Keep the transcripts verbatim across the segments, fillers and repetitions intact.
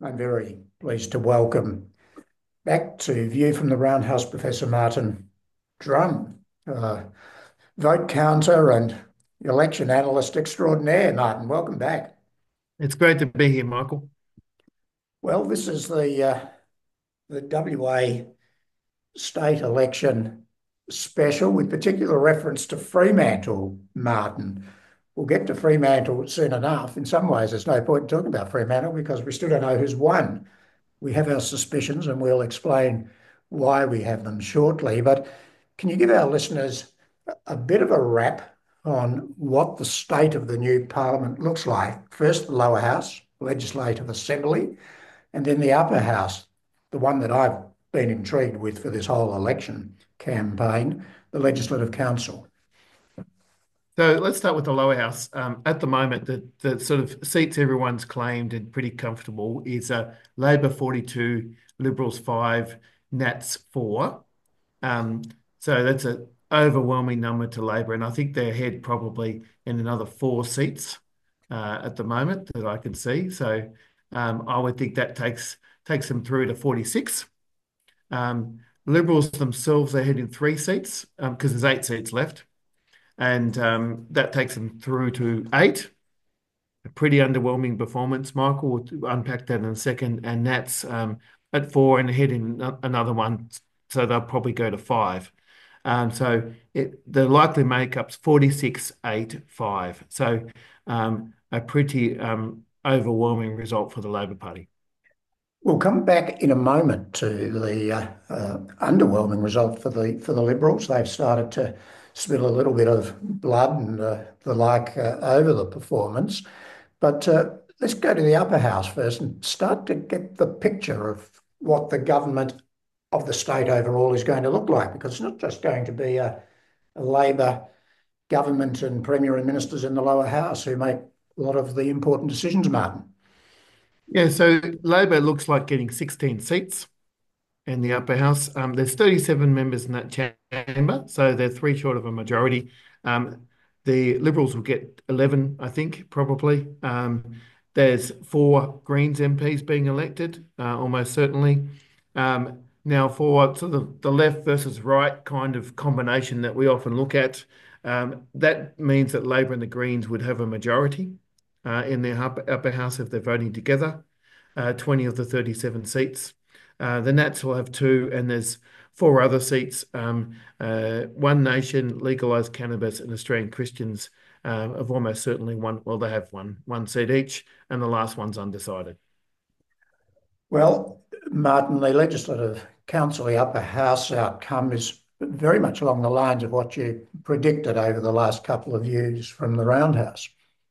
I'm very pleased to welcome back to View from the Roundhouse Professor Martin Drum, uh, vote counter and election analyst extraordinaire. Martin, welcome back. It's great to be here, Michael. Well, this is the uh, the W A state election special with particular reference to Fremantle, Martin. We'll get to Fremantle soon enough. In some ways, there's no point in talking about Fremantle because we still don't know who's won. We have our suspicions, and we'll explain why we have them shortly. But can you give our listeners a bit of a wrap on what the state of the new parliament looks like? First, the lower house, Legislative Assembly, and then the upper house, the one that I've been intrigued with for this whole election campaign, the Legislative Council. So let's start with the lower house. Um, at the moment, the, the sort of seats everyone's claimed and pretty comfortable is uh, Labor forty-two, Liberals five, Nats four. Um, so that's an overwhelming number to Labor, and I think they're ahead probably in another four seats uh, at the moment that I can see. So um, I would think that takes takes them through to forty-six. Um, Liberals themselves are ahead in three seats because um, there's eight seats left. And um, that takes them through to eight. A pretty underwhelming performance. Michael will unpack that in a second. And Nats um, at four and ahead in another one, so they'll probably go to five. Um, so it, the likely makeup's forty-six, eight, five. So um, a pretty um, overwhelming result for the Labor Party. We'll come back in a moment to the uh, uh, underwhelming result for the for the Liberals. They've started to spill a little bit of blood and uh, the like uh, over the performance. But uh, let's go to the upper house first and start to get the picture of what the government of the state overall is going to look like, because it's not just going to be a, a Labor government and Premier and ministers in the lower house who make a lot of the important decisions, Martin. Yeah, so Labor looks like getting sixteen seats in the upper house. Um, there's thirty-seven members in that chamber, so they're three short of a majority. Um, the Liberals will get eleven, I think, probably. Um, there's four Greens M Ps being elected, uh, almost certainly. Um, now, for sort of the left versus right kind of combination that we often look at, um, that means that Labor and the Greens would have a majority uh, in their upper, upper house if they're voting together, uh, twenty of the thirty-seven seats. Uh, the Nats will have two, and there's four other seats. Um, uh, One Nation, Legalised Cannabis, and Australian Christians uh, have almost certainly won. Well, they have one, one seat each, and the last one's undecided. Well, Martin, the Legislative Council, the upper house outcome is very much along the lines of what you predicted over the last couple of years from the Roundhouse.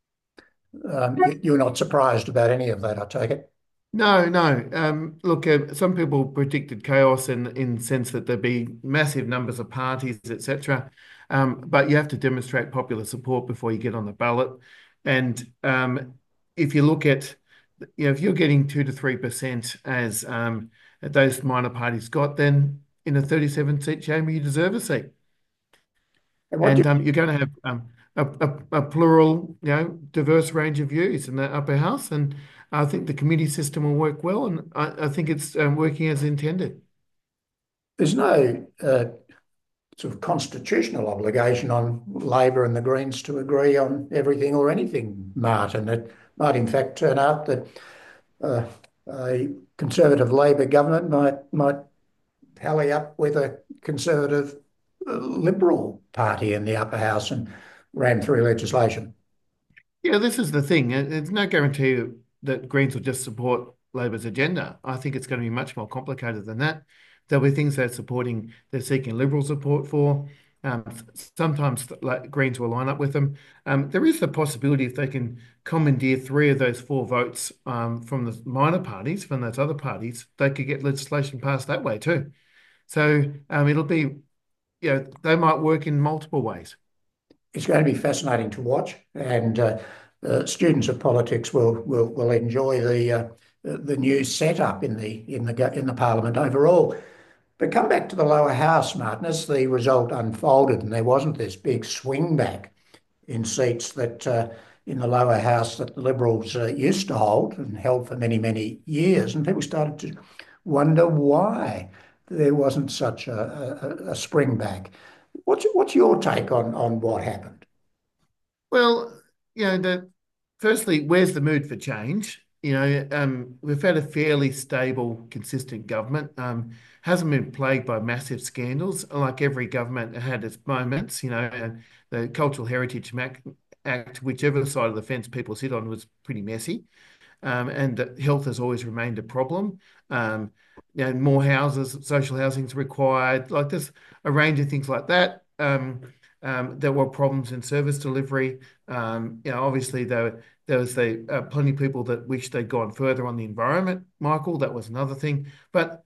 Um, you're not surprised about any of that, I take it. No, no. Um, look, uh, some people predicted chaos in in the sense that there'd be massive numbers of parties, et cetera. Um, but you have to demonstrate popular support before you get on the ballot. And um, if you look at, you know, if you're getting two to three percent as um, those minor parties got, then in a thirty-seven seat chamber, you deserve a seat. And what do And um, you're going to have um, a, a, a plural, you know, diverse range of views in the upper house. And I think the committee system will work well. And I, I think it's um, working as intended. there's no uh, sort of constitutional obligation on Labor and the Greens to agree on everything or anything, Martin. It might in fact turn out that uh, a Conservative Labor government might might tally up with a Conservative uh, Liberal party in the upper house and ram through legislation. Yeah, this is the thing. Uh, There's no guarantee that Greens will just support Labor's agenda. I think it's going to be much more complicated than that. There'll be things they're supporting, they're seeking Liberal support for. Um, sometimes like, Greens will line up with them. Um, there is the possibility if they can commandeer three of those four votes um, from the minor parties, from those other parties, they could get legislation passed that way too. So um, it'll be, you know, they might work in multiple ways. It's going to be fascinating to watch, and uh, uh, students of politics will will will enjoy the uh, the new setup in the in the in the Parliament overall. But come back to the lower house, Martin, as the result unfolded, and there wasn't this big swing back in seats that uh, in the lower house that the Liberals uh, used to hold and held for many, many years. And people started to wonder why there wasn't such a, a, a spring back. What's, what's your take on, on what happened? Well, you know, the firstly, where's the mood for change? You know, um, we've had a fairly stable, consistent government. Um, hasn't been plagued by massive scandals. Like every government had its moments. You know, and the Cultural Heritage Mac Act, whichever side of the fence people sit on, was pretty messy. Um, and that health has always remained a problem. Um, you know, more houses, social housing is required. Like there's a range of things like that. Um, um, there were problems in service delivery. Um, you know, obviously there, there was the uh, plenty of people that wished they'd gone further on the environment, Michael. That was another thing. But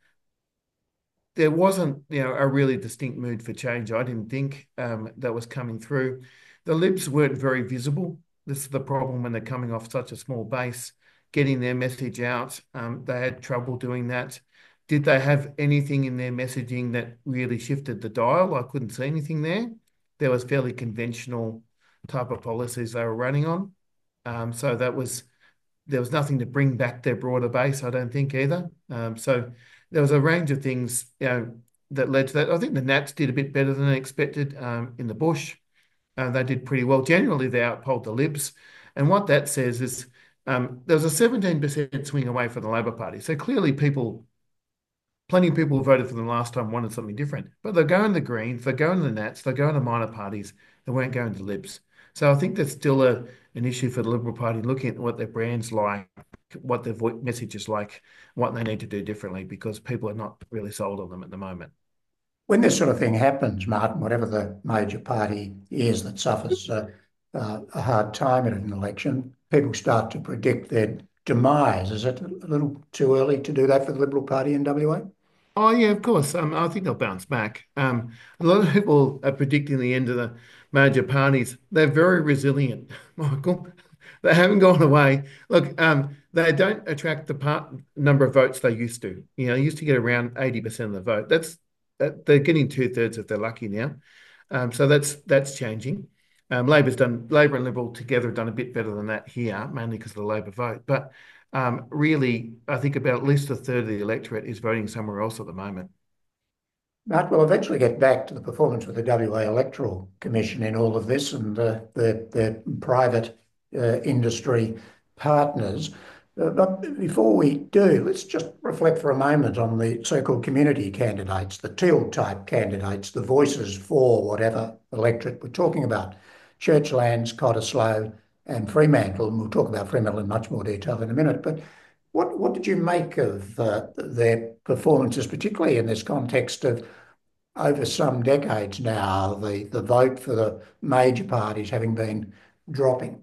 there wasn't, you know, a really distinct mood for change. I didn't think um, that was coming through. The Libs weren't very visible. This is the problem when they're coming off such a small base, getting their message out. Um, they had trouble doing that. Did they have anything in their messaging that really shifted the dial? I couldn't see anything there. There was fairly conventional type of policies they were running on. Um, so that was there was nothing to bring back their broader base, I don't think either. Um, so there was a range of things, you know, that led to that. I think the Nats did a bit better than expected um, in the bush. Uh, they did pretty well. Generally, they outpolled the Libs. And what that says is um, there was a seventeen percent swing away from the Labor Party. So clearly people, plenty of people who voted for them last time wanted something different. But they're going to Greens, they're going to the Nats, they're going to minor parties. They weren't going to Libs. So I think that's still a, an issue for the Liberal Party, looking at what their brand's like, what their message is like, what they need to do differently, because people are not really sold on them at the moment. When this sort of thing happens, Martin, whatever the major party is that suffers uh, uh, a hard time in an election, people start to predict their demise. Is it a little too early to do that for the Liberal Party in W A? Oh yeah, of course. Um, I think they'll bounce back. Um, a lot of people are predicting the end of the major parties. They're very resilient, Michael. They haven't gone away. Look, um, they don't attract the part number of votes they used to. You know, they used to get around eighty percent of the vote. That's that, they're getting two thirds if they're lucky now. Um, so that's that's changing. Um, Labor's done Labor and Liberal together have done a bit better than that here, mainly because of the Labor vote. But um, really, I think about at least a third of the electorate is voting somewhere else at the moment. Mark, we'll eventually get back to the performance of the W A Electoral Commission in all of this and the, the, the private uh, industry partners. Uh, but before we do, let's just reflect for a moment on the so-called community candidates, the teal type candidates, the voices for whatever electorate we're talking about. Churchlands, Cottesloe, and Fremantle. And we'll talk about Fremantle in much more detail in a minute. But what, what did you make of uh, their performances, particularly in this context of over some decades now, the, the vote for the major parties having been dropping?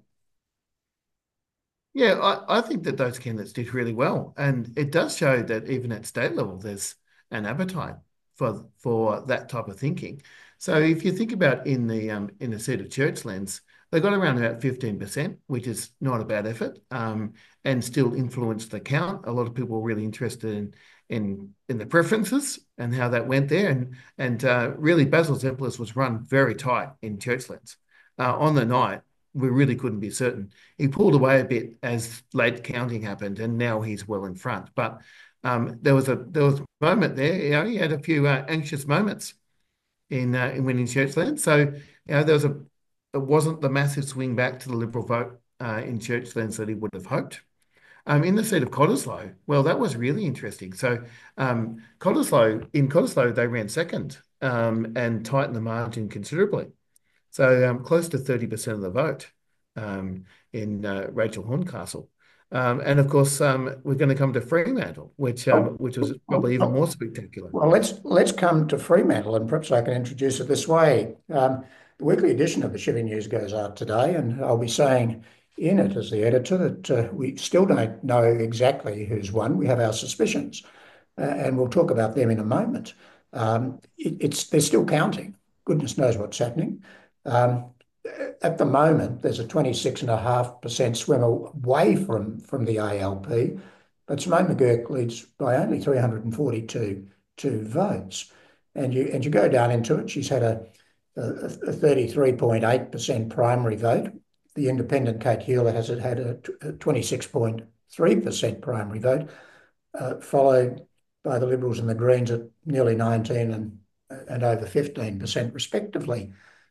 Yeah, I, I think that those candidates did really well. And it does show that even at state level, there's an appetite for for that type of thinking. So if you think about in the um, in the seat of Churchlands, they got around about fifteen percent, which is not a bad effort, um, and still influenced the count. A lot of people were really interested in in in the preferences and how that went there. And and uh, really Basil Zempilas was run very tight in Churchlands. Uh, on the night, we really couldn't be certain. He pulled away a bit as late counting happened, and now he's well in front. But um, there was a there was a moment there. You know, he had a few uh, anxious moments in uh, in winning Churchland. So you know, there was a it wasn't the massive swing back to the Liberal vote uh, in Churchlands that he would have hoped. Um, in the seat of Cottesloe, well, that was really interesting. So um, Cottesloe in Cottesloe they ran second um, and tightened the margin considerably. So um, close to thirty percent of the vote um, in uh, Rachel Horncastle. Um, and of course, um, we're going to come to Fremantle, which um, Oh, which was probably even more spectacular. well, let's let's come to Fremantle, and perhaps I can introduce it this way. Um, the weekly edition of the Chevy News goes out today, and I'll be saying in it as the editor that uh, we still don't know exactly who's won. We have our suspicions, uh, and we'll talk about them in a moment. Um, it, it's they're still counting. Goodness knows what's happening. Um, at the moment, there's a twenty-six point five percent swing away from, from the A L P, but Simone McGurk leads by only three hundred forty-two two votes. And you and you go down into it, she's had a, a, a thirty-three point eight percent primary vote, the independent Kate Hewlett has it had a twenty-six point three percent primary vote, uh, followed by the Liberals and the Greens at nearly nineteen and, and over fifteen percent respectively.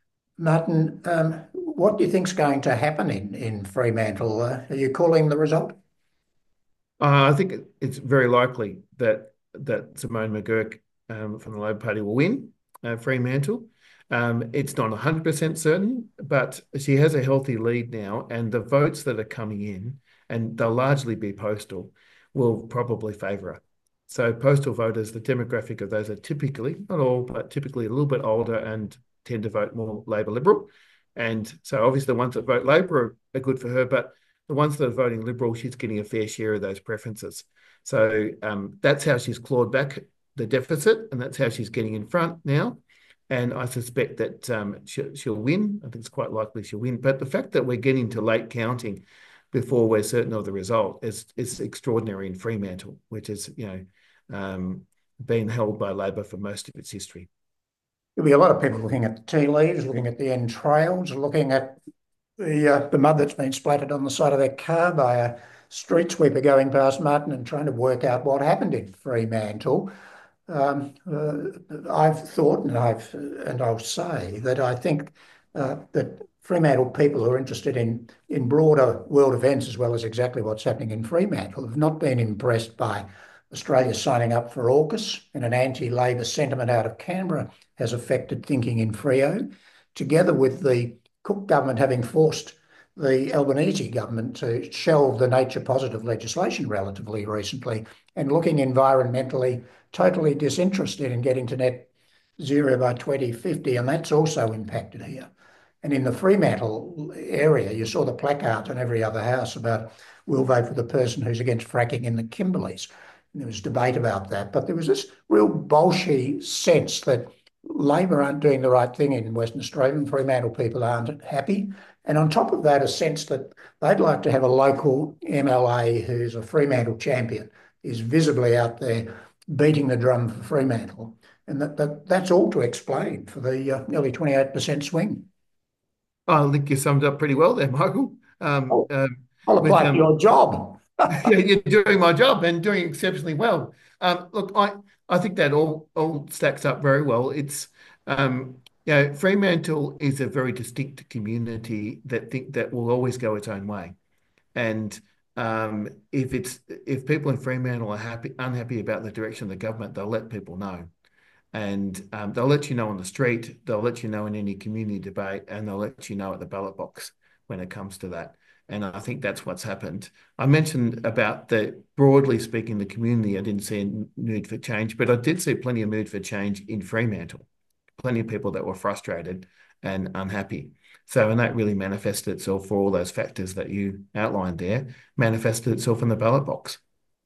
Martin, um, what do you think's going to happen in, in Fremantle? Uh, are you calling the result? Uh, I think it's very likely that that Simone McGurk um, from the Labor Party will win uh, Fremantle. Um, it's not one hundred percent certain, but she has a healthy lead now, and the votes that are coming in, and they'll largely be postal, will probably favour her. So postal voters, the demographic of those are typically, not all, but typically a little bit older and tend to vote more Labor Liberal. And so obviously the ones that vote Labor are, are good for her, but the ones that are voting Liberal, she's getting a fair share of those preferences. So um, that's how she's clawed back the deficit, and that's how she's getting in front now. And I suspect that um, she'll, she'll win. I think it's quite likely she'll win. But the fact that we're getting to late counting before we're certain of the result is, is extraordinary in Fremantle, which is, you know, um, been held by Labor for most of its history. There'll be a lot of people looking at the tea leaves, looking at the entrails, looking at the uh, the mud that's been splattered on the side of their car by a street sweeper going past Martin and trying to work out what happened in Fremantle. Um, uh, I've thought, and I've and I'll say that I think uh, that Fremantle people who are interested in in broader world events as well as exactly what's happening in Fremantle have not been impressed by Australia signing up for AUKUS, and an anti-Labor sentiment out of Canberra has affected thinking in Freo, together with the Cook government having forced the Albanese government to shelve the nature positive legislation relatively recently, and looking environmentally totally disinterested in getting to net zero by twenty fifty, and that's also impacted here. And in the Fremantle area, you saw the placards on every other house about we'll vote for the person who's against fracking in the Kimberleys. And there was debate about that, but there was this real bolshy sense that Labor aren't doing the right thing in Western Australia, and Fremantle people aren't happy. And on top of that, a sense that they'd like to have a local M L A who's a Fremantle champion, is visibly out there beating the drum for Fremantle. And that, that that's all to explain for the uh, nearly twenty-eight percent swing. I think you summed up pretty well there, Michael. Um, Oh, um, I'll with apply for um, your job. yeah, you're doing my job and doing exceptionally well. Um, look, I, I think that all all stacks up very well. It's um, you know, Fremantle is a very distinct community that think that will always go its own way. And um, if it's if people in Fremantle are happy unhappy about the direction of the government, they'll let people know. And um, they'll let you know on the street, they'll let you know in any community debate, and they'll let you know at the ballot box when it comes to that. And I think that's what's happened. I mentioned about the, broadly speaking, the community, I didn't see a mood for change, but I did see plenty of mood for change in Fremantle. Plenty of people that were frustrated and unhappy. So, and that really manifested itself for all those factors that you outlined there, manifested itself in the ballot box.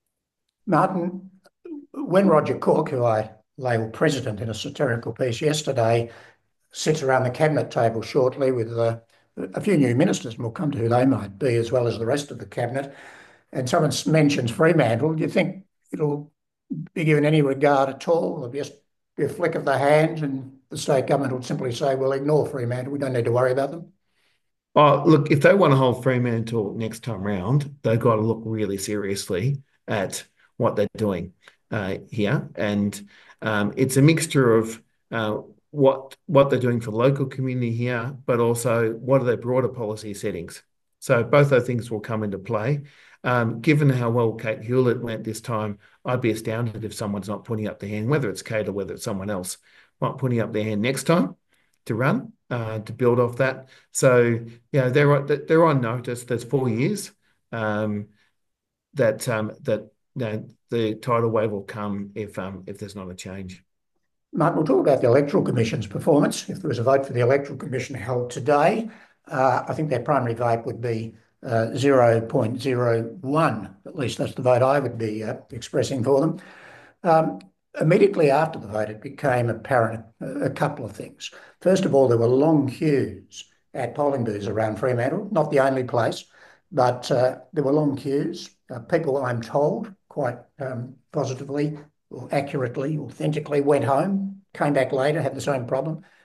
Martin, when Roger Cook, who I labelled president in a satirical piece yesterday, sits around the cabinet table shortly with uh, a few new ministers, and we'll come to who they might be, as well as the rest of the cabinet, and someone mentions Fremantle, do you think it'll be given any regard at all? It'll just be a flick of the hand and the state government will simply say, well, ignore Fremantle, we don't need to worry about them? Oh, look, if they want to hold Fremantle next time round, they've got to look really seriously at what they're doing uh, here. And um, it's a mixture of uh, what what they're doing for the local community here, but also what are their broader policy settings. So both those things will come into play. Um, given how well Kate Hewlett went this time, I'd be astounded if someone's not putting up their hand, whether it's Kate or whether it's someone else, not putting up their hand next time to run, uh, to build off that. So, yeah, they're they're on notice. There's four years um, that um, that you know, the tidal wave will come if um, if there's not a change. Martin, we'll talk about the Electoral Commission's performance. If there was a vote for the Electoral Commission held today, uh, I think their primary vote would be uh, zero point zero one. At least that's the vote I would be uh, expressing for them. Um, immediately after the vote, it became apparent a, a couple of things. First of all, there were long queues at polling booths around Fremantle, not the only place, but uh, there were long queues. Uh, people, I'm told, quite um, positively or accurately, authentically, went home, came back later, had the same problem,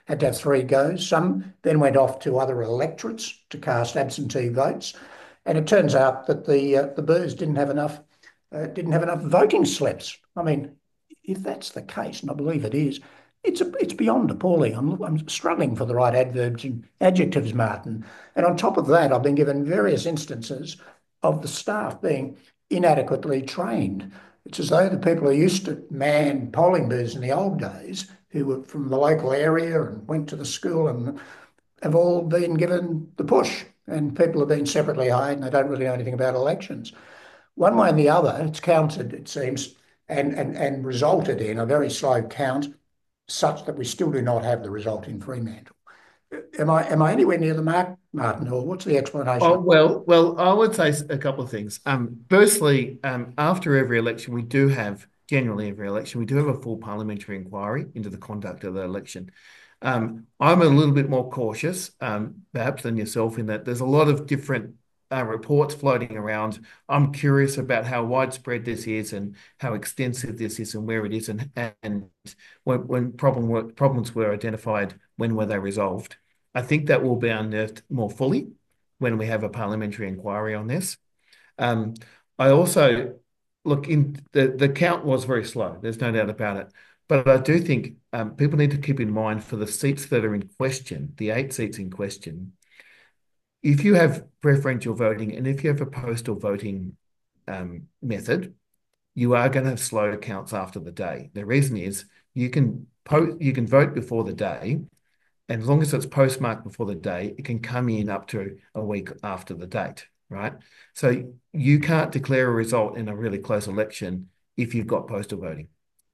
had to have three goes. Some then went off to other electorates to cast absentee votes, and it turns out that the uh, the Boers didn't have enough uh, didn't have enough voting slips. I mean, if that's the case, and I believe it is, it's a, it's beyond appalling. I'm I'm struggling for the right adverbs and adjectives, Martin. And on top of that, I've been given various instances of the staff being inadequately trained. It's as though the people who used to man polling booths in the old days, who were from the local area and went to the school, and have all been given the push. And people have been separately hired and they don't really know anything about elections. One way and the other, it's counted, it seems, and, and, and resulted in a very slow count, such that we still do not have the result in Fremantle. Am I am I anywhere near the mark, Martin, or what's the explanation? Oh, well, well, I would say a couple of things. Um, firstly, um, after every election, we do have, generally every election, we do have a full parliamentary inquiry into the conduct of the election. Um, I'm a little bit more cautious, um, perhaps than yourself, in that there's a lot of different uh, reports floating around. I'm curious about how widespread this is and how extensive this is and where it is, and and when, when problem were, problems were identified, when were they resolved? I think that will be unearthed more fully when we have a parliamentary inquiry on this. Um, I also look in the the count was very slow. There's no doubt about it. But I do think um, people need to keep in mind for the seats that are in question, the eight seats in question, if you have preferential voting and if you have a postal voting um, method, you are going to have slow counts after the day. The reason is you can post, you can vote before the day, and as long as it's postmarked before the day, it can come in up to a week after the date, right? So you can't declare a result in a really close election if you've got postal voting.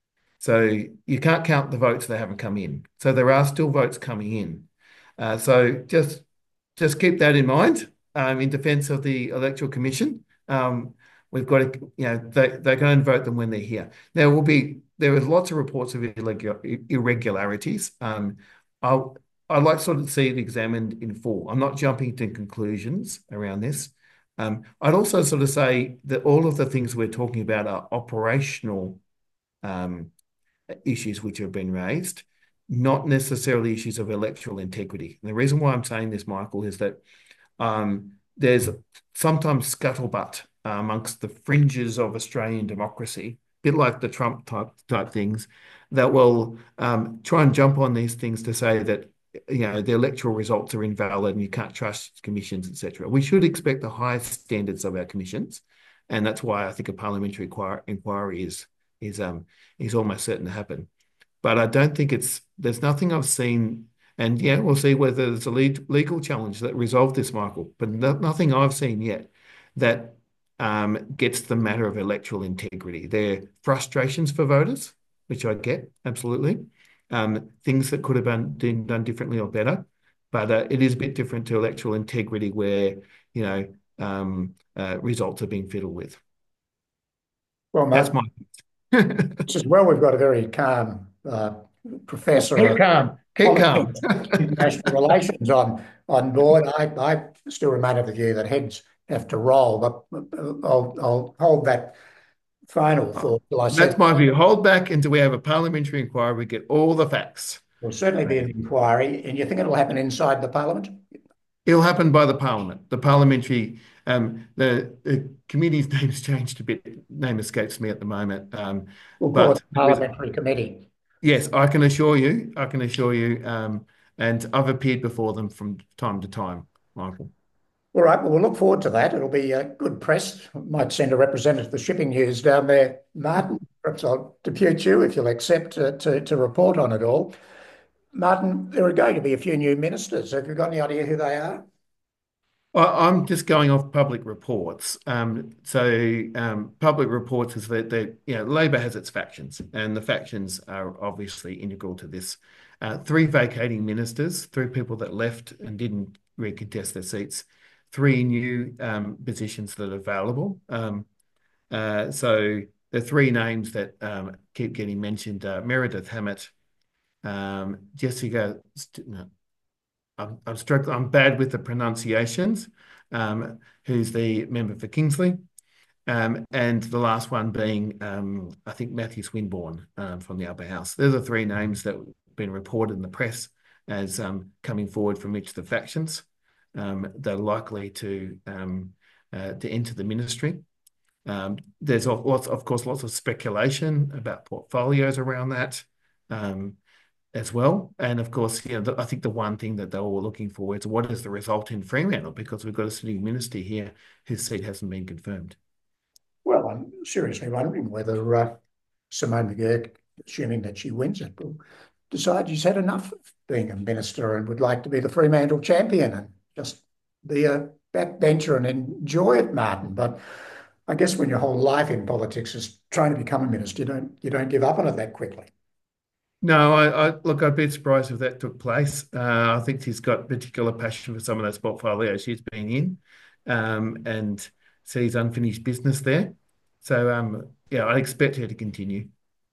So you can't count the votes that haven't come in. So there are still votes coming in. Uh, so just just keep that in mind um, in defence of the Electoral Commission. Um, we've got to, you know, they, they're going to vote them when they're here. There will be, there are lots of reports of irregularities. Um, I'll, I'd like to sort of see it examined in full. I'm not jumping to conclusions around this. Um, I'd also sort of say that all of the things we're talking about are operational um, issues which have been raised, not necessarily issues of electoral integrity. And the reason why I'm saying this, Michael, is that um, there's sometimes scuttlebutt uh, amongst the fringes of Australian democracy, a bit like the Trump type type things, that will um, try and jump on these things to say that you know the electoral results are invalid and you can't trust commissions, et cetera. We should expect the highest standards of our commissions, and that's why I think a parliamentary inquiry is is um is almost certain to happen. But I don't think it's there's nothing I've seen, and yeah, we'll see whether there's a legal challenge that resolved this, Michael. But no, nothing I've seen yet that um, gets the matter of electoral integrity. There are frustrations for voters, which I get absolutely. Um, things that could have been, been done differently or better, but uh, it is a bit different to electoral integrity, where you know um, uh, results are being fiddled with. Well, That's Mark, my. it's as well we've got a very calm uh, professor Keep of calm. Keep calm. international relations on on board. I, I still remain of the view that heads have to roll, but I'll, I'll hold that final thought till I That's see. my view. Hold back until we have a parliamentary inquiry. We get all the facts. There'll certainly be an inquiry, and you think it'll happen inside the parliament? It'll happen by the parliament. The parliamentary, um, the, the committee's name's changed a bit. Name escapes me at the moment. Um, We'll call it but the parliamentary committee. yes, I can assure you, I can assure you, um, and I've appeared before them from time to time, Michael. All right, well, we'll look forward to that. It'll be uh, good press. Might send a representative of the shipping news down there, Martin. Perhaps I'll depute you if you'll accept uh, to, to report on it all. Martin, there are going to be a few new ministers. Have you got any idea who they are? I- I'm just going off public reports. Um, so um, public reports is that they, you know, Labor has its factions, and the factions are obviously integral to this. Uh, three vacating ministers, three people that left and didn't recontest their seats, three new um, positions that are available. Um, uh, so the three names that um, keep getting mentioned are Meredith Hammett, um, Jessica. St- no, I'm, I'm struggling. I'm bad with the pronunciations. Um, who's the member for Kingsley, um, and the last one being um, I think Matthew Swinburne um, from the Upper House. They're the three names that have been reported in the press as um, coming forward from each of the factions. Um, they're likely to um, uh, to enter the ministry. Um, there's lots, of course, lots of speculation about portfolios around that um, as well. And of course, you know, the, I think the one thing that they were looking for is what is the result in Fremantle, because we've got a sitting minister here whose seat hasn't been confirmed. Well, I'm seriously wondering whether uh, Simone McGurk, assuming that she wins it, will decide she's had enough of being a minister and would like to be the Fremantle champion and just be a backbencher and enjoy it, Martin. But I guess when your whole life in politics is trying to become a minister, you don't you don't give up on it that quickly. No, I, I look, I'd be surprised if that took place. Uh, I think she's got particular passion for some of those portfolios she's been in, um, and sees unfinished business there. So, um, yeah, I expect her to continue.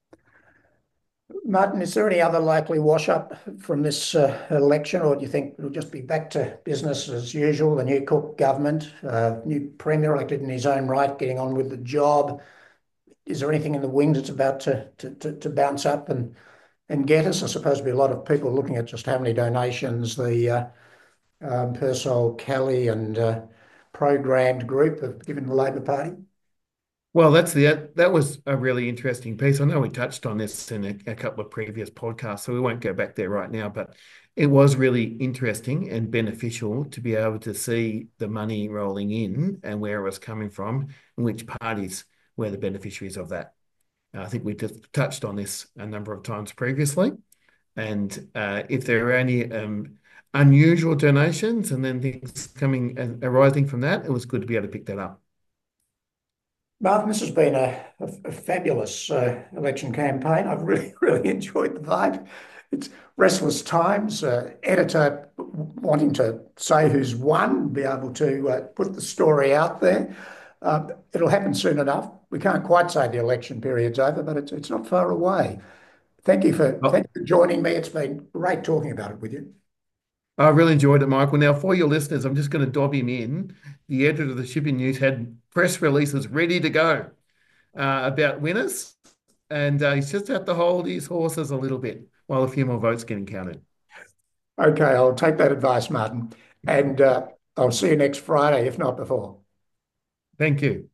Martin, is there any other likely wash up from this uh, election, or do you think it'll just be back to business as usual? The new Cook government, uh, new premier elected in his own right, getting on with the job. Is there anything in the wings that's about to to, to, to bounce up and and get us? I suppose there'll be a lot of people looking at just how many donations the uh, um, Persol, Kelly, and uh, programmed group have given the Labor Party. Well, that's the that was a really interesting piece. I know we touched on this in a, a couple of previous podcasts, so we won't go back there right now, but it was really interesting and beneficial to be able to see the money rolling in and where it was coming from and which parties were the beneficiaries of that. I think we just touched on this a number of times previously. And uh, if there are any um, unusual donations and then things coming and arising from that, it was good to be able to pick that up. Martin, this has been a, a, a fabulous uh, election campaign. I've really, really enjoyed the vibe. It's restless times. Uh, editor wanting to say who's won, be able to uh, put the story out there. Uh, it'll happen soon enough. We can't quite say the election period's over, but it's it's not far away. Thank you for Oh, thank you for joining me. It's been great talking about it with you. I really enjoyed it, Michael. Now, for your listeners, I'm just going to dob him in. The editor of the Shipping News had press releases ready to go uh, about winners, and uh, he's just had to hold his horses a little bit while a few more votes getting counted. Okay, I'll take that advice, Martin, and uh, I'll see you next Friday, if not before. Thank you.